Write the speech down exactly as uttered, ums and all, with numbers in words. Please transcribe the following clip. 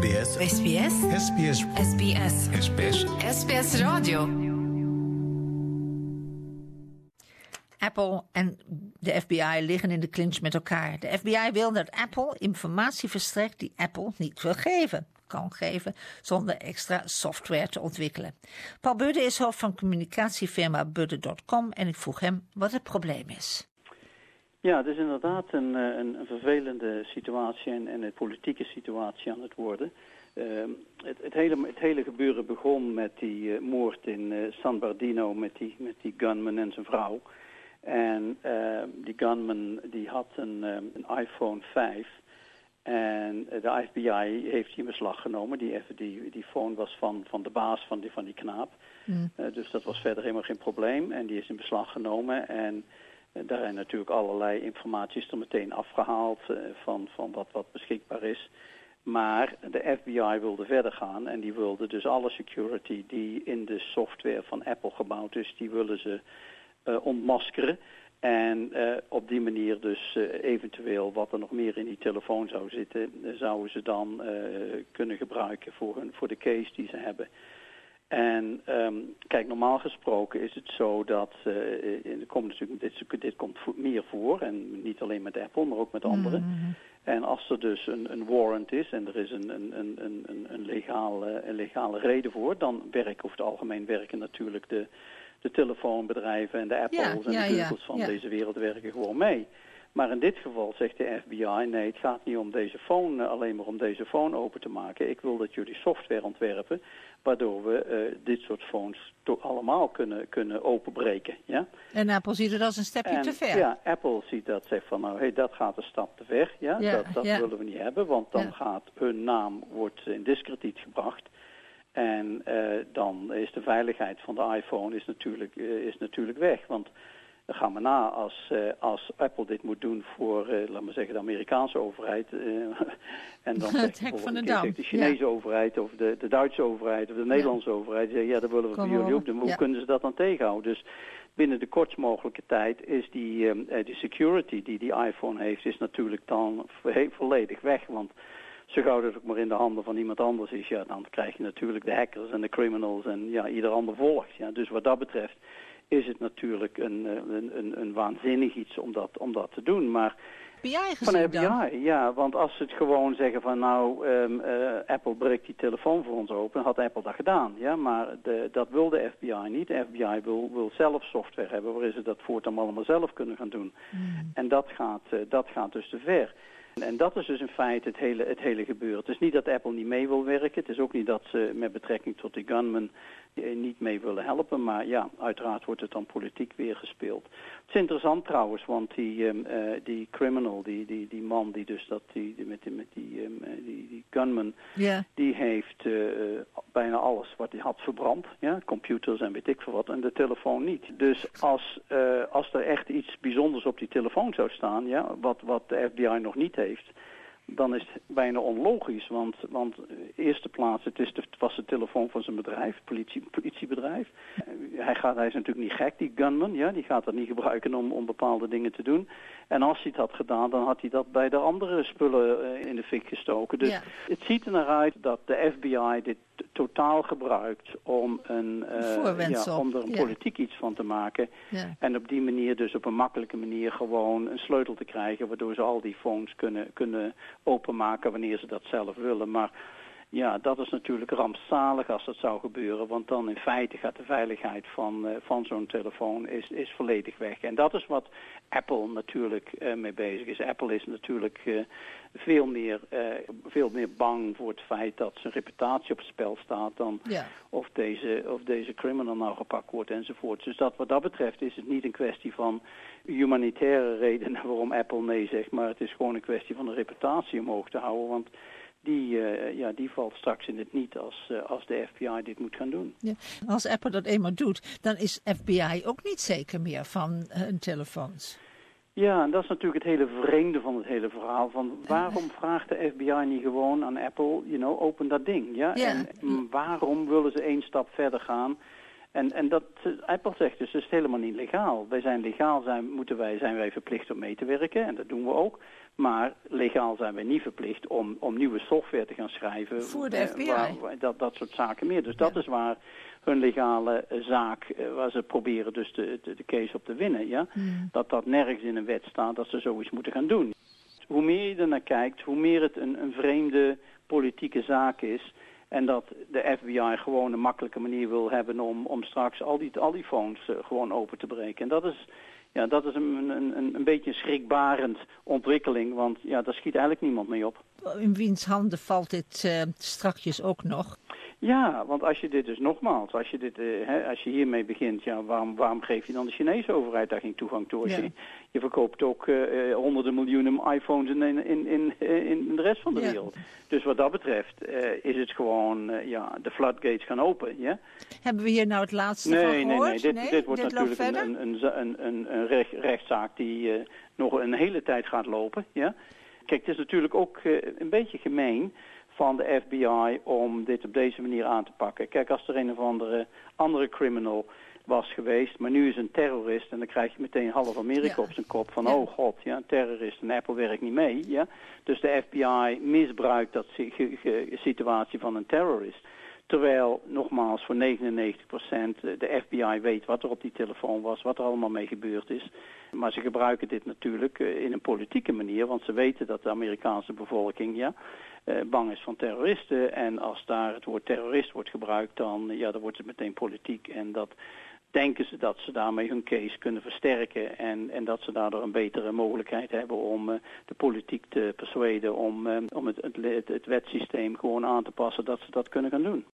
S B S. S B S. S B S. S B S. S B S. S B S Radio. Apple en de F B I liggen in de clinch met elkaar. De F B I wil dat Apple informatie verstrekt die Apple niet wil geven, kan geven, zonder extra software te ontwikkelen. Paul Budde is hoofd van communicatiefirma Budde punt com en ik vroeg hem wat het probleem is. Ja, het is inderdaad een, een, een vervelende situatie en, en een politieke situatie aan het worden. Uh, het, het, hele, het hele gebeuren begon met die uh, moord in uh, San Bernardino met die, met die gunman en zijn vrouw. En uh, die gunman die had een, um, een iPhone vijf en de F B I heeft die in beslag genomen. Die, die, die phone was van, van de baas van die, van die knaap. Mm. Uh, dus dat was verder helemaal geen probleem en die is in beslag genomen en uh, daar zijn natuurlijk allerlei informatie is er meteen afgehaald uh, van, van wat, wat beschikbaar is. Maar de F B I wilde verder gaan en die wilde dus alle security die in de software van Apple gebouwd is, die willen ze uh, ontmaskeren. En uh, op die manier dus uh, eventueel wat er nog meer in die telefoon zou zitten, uh, zouden ze dan uh, kunnen gebruiken voor, hun, voor de case die ze hebben. En um, kijk, normaal gesproken is het zo dat, uh, er komt natuurlijk, dit, dit komt meer voor, en niet alleen met Apple, maar ook met anderen. Mm-hmm. En als er dus een, een warrant is en er is een, een, een, een, een, legale, een legale reden voor, dan werken over het algemeen werken natuurlijk de, de telefoonbedrijven en de Apples ja, en ja, de Googles ja, van ja. deze wereld werken gewoon mee. Maar in dit geval zegt de F B I, nee, het gaat niet om deze phone, alleen maar om deze phone open te maken. Ik wil dat jullie software ontwerpen, waardoor we uh, dit soort phones to- allemaal kunnen, kunnen openbreken. Ja? En Apple ziet het als een stapje en, te ver. Ja, Apple ziet dat, zegt van nou, hey, dat gaat een stap te ver. Ja? Ja, dat dat ja. willen we niet hebben, want dan ja. gaat hun naam wordt in diskrediet gebracht. En uh, dan is de veiligheid van de iPhone is natuurlijk, uh, is natuurlijk weg, want dan gaan we na als, uh, als Apple dit moet doen voor, uh, laat maar zeggen, de Amerikaanse overheid. Uh, en dan het hek van de dam. de Chinese ja. overheid of de, de Duitse overheid of de Nederlandse ja. overheid. Zeggen, ja, dat willen we Kom voor jullie ook doen. Hoe ja. kunnen ze dat dan tegenhouden? Dus binnen de kortst mogelijke tijd is die, um, uh, die security die die iPhone heeft, is natuurlijk dan vo- volledig weg. Want zo gauw dat het ook maar in de handen van iemand anders is, ja, dan krijg je natuurlijk de hackers en de criminals en ja, ieder ander volgt. Ja. Dus wat dat betreft is het natuurlijk een, een, een, een waanzinnig iets om dat, om dat te doen. Maar F B I van de F B I, dan? ja, want als ze het gewoon zeggen van nou, um, uh, Apple breekt die telefoon voor ons open, had Apple dat gedaan. Ja, maar de, dat wil de F B I niet. De F B I wil, wil zelf software hebben waarin ze dat voortaan allemaal zelf kunnen gaan doen. Mm. En dat gaat, uh, dat gaat dus te ver. En dat is dus in feite het hele, het hele gebeuren. Het is niet dat Apple niet mee wil werken. Het is ook niet dat ze met betrekking tot die gunman niet mee willen helpen. Maar ja, uiteraard wordt het dan politiek weer gespeeld. Het is interessant trouwens, want die, um, uh, die criminal, die, die, die man die dus dat, die, die, met, die, met die, um, die, die gunman, yeah. die heeft uh, bijna alles wat hij had verbrand. Ja? Computers en weet ik veel wat, en de telefoon niet. Dus als, uh, als er echt iets bijzonders op die telefoon zou staan, ja, wat, wat de F B I nog niet heeft, dan is het bijna onlogisch, want, want eerste plaats, het, is de, het was de telefoon van zijn bedrijf, politie, politiebedrijf. Hij, gaat, hij is natuurlijk niet gek, die gunman, ja, die gaat dat niet gebruiken om, om bepaalde dingen te doen. En als hij het had gedaan, dan had hij dat bij de andere spullen uh, in de fik gestoken. Dus ja. het ziet er naar uit dat de F B I dit t- totaal gebruikt om, een, uh, ja, om er een ja. politiek iets van te maken. Ja. En op die manier dus op een makkelijke manier gewoon een sleutel te krijgen, waardoor ze al die phones kunnen, kunnen openmaken wanneer ze dat zelf willen. Maar ja, dat is natuurlijk rampzalig als dat zou gebeuren, want dan in feite gaat de veiligheid van, uh, van zo'n telefoon is, is volledig weg. En dat is wat Apple natuurlijk uh, mee bezig is. Apple is natuurlijk uh, veel, meer, uh, veel meer bang voor het feit dat zijn reputatie op het spel staat dan ja. of, deze, of deze criminal nou gepakt wordt enzovoort. Dus dat, wat dat betreft is het niet een kwestie van humanitaire redenen waarom Apple nee zegt, maar het is gewoon een kwestie van de reputatie omhoog te houden, want Die, uh, ja, die valt straks in het niet als, uh, als de F B I dit moet gaan doen. Ja. Als Apple dat eenmaal doet, dan is F B I ook niet zeker meer van hun telefoons. Ja, en dat is natuurlijk het hele vreemde van het hele verhaal. Van waarom vraagt de F B I niet gewoon aan Apple, you know, open dat ding? Ja? Ja. En waarom willen ze één stap verder gaan En, en dat, Apple zegt dus, het is helemaal niet legaal. Wij zijn legaal, zijn, moeten wij, zijn wij verplicht om mee te werken. En dat doen we ook. Maar legaal zijn wij niet verplicht om, om nieuwe software te gaan schrijven. Voor de F B I. Waar, waar, dat, dat soort zaken meer. Dus dat ja. is waar hun legale zaak, waar ze proberen dus de, de, de case op te winnen. Ja? Hmm. Dat dat nergens in een wet staat dat ze zoiets moeten gaan doen. Hoe meer je er naar kijkt, hoe meer het een, een vreemde politieke zaak is. En dat de F B I gewoon een makkelijke manier wil hebben om, om straks al die, al die phones uh, gewoon open te breken. En dat is, ja, dat is een, een, een beetje een schrikbarend ontwikkeling, want ja, daar schiet eigenlijk niemand mee op. In wiens handen valt dit uh, strakjes ook nog? Ja, want als je dit dus nogmaals, als je, dit, uh, hè, als je hiermee begint, ja, waarom, waarom geef je dan de Chinese overheid daar geen toegang toe? Ja. Je, je verkoopt ook uh, honderden miljoenen iPhones in, in, in, in, in de rest van de ja. wereld. Dus wat dat betreft uh, is het gewoon, uh, ja, de floodgates gaan open. Ja? Hebben we hier nou het laatste nee, van nee, gehoord? Nee, dit, nee, dit wordt dit natuurlijk een, een, een, een, een recht, rechtszaak die uh, nog een hele tijd gaat lopen. Ja? Kijk, het is natuurlijk ook uh, een beetje gemeen van de F B I om dit op deze manier aan te pakken. Kijk, als er een of andere andere criminal was geweest, maar nu is een terrorist en dan krijg je meteen half Amerika ja. op zijn kop van, ja. oh god, ja, een terrorist en Apple werkt niet mee. Ja? Dus de F B I misbruikt dat situatie van een terrorist. Terwijl, nogmaals, voor negenennegentig procent de F B I weet wat er op die telefoon was, wat er allemaal mee gebeurd is. Maar ze gebruiken dit natuurlijk in een politieke manier, want ze weten dat de Amerikaanse bevolking ja, bang is van terroristen. En als daar het woord terrorist wordt gebruikt, dan, ja, dan wordt het meteen politiek. En dat denken ze dat ze daarmee hun case kunnen versterken en, en dat ze daardoor een betere mogelijkheid hebben om uh, de politiek te persuaden om, uh, om het, het, het wetsysteem gewoon aan te passen dat ze dat kunnen gaan doen.